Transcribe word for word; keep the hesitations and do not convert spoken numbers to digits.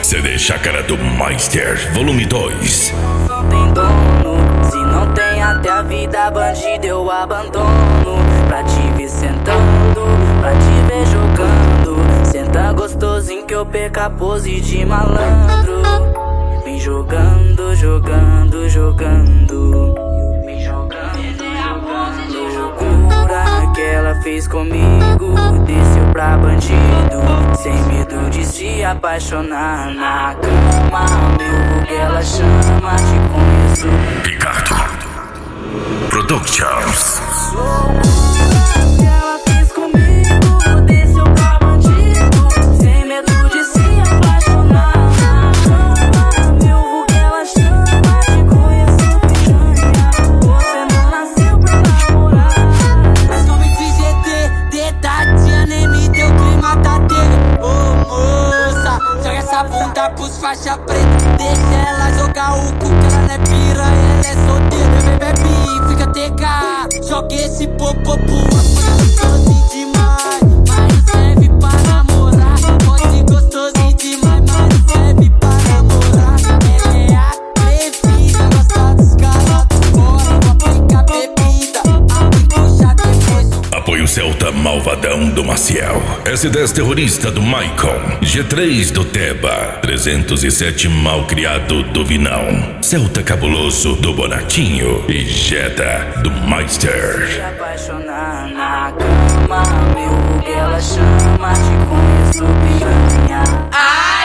C D Chácara do Meister, volume dois. Não tem dono, se não tem até a vida bandida eu abandono. Pra te ver sentando, pra te ver jogando. Senta gostosinho que eu perca a pose de malandro. Vem jogando, jogando, jogando. Vem jogando, jogando. Loucura que ela fez comigo, desceu pra bandido, sem medo de se apaixonar na cama. Meu que ela chama, te conheço. Ricardo Productions. Loucura que ela fez comigo, desceu pra bandido, sem medo de se apaixonar na cama. Meu que ela chama, te conheço, piranha. Você não nasceu pra namorar. Mas não me fiz G T, dedadinha, nem me deu clima da telha. Ô moça, joga essa bunda pros faixa preta. Deixa ela jogar o cu, que ela não é piranha, ela é solteira. Bebe, bebe, fica T K. Joga esse popô pro gostosinho demais, mas serve pra namorar. Pode gostosinho demais, mas serve pra namorar. Ela é atrevida, gosta dos caras fora. Vou aplicar bebida, abre puxa depois do... Apoio Celta Malvadão do Maciel, S dez Terrorista do Maicon, G três do Teba, trezentos e sete Malcriado do Vinão, Celta Cabuloso do Bonatinho e Jetta do Meister. Se apaixonar na cama, meu que ela chama, te conheço, piranha. Ah!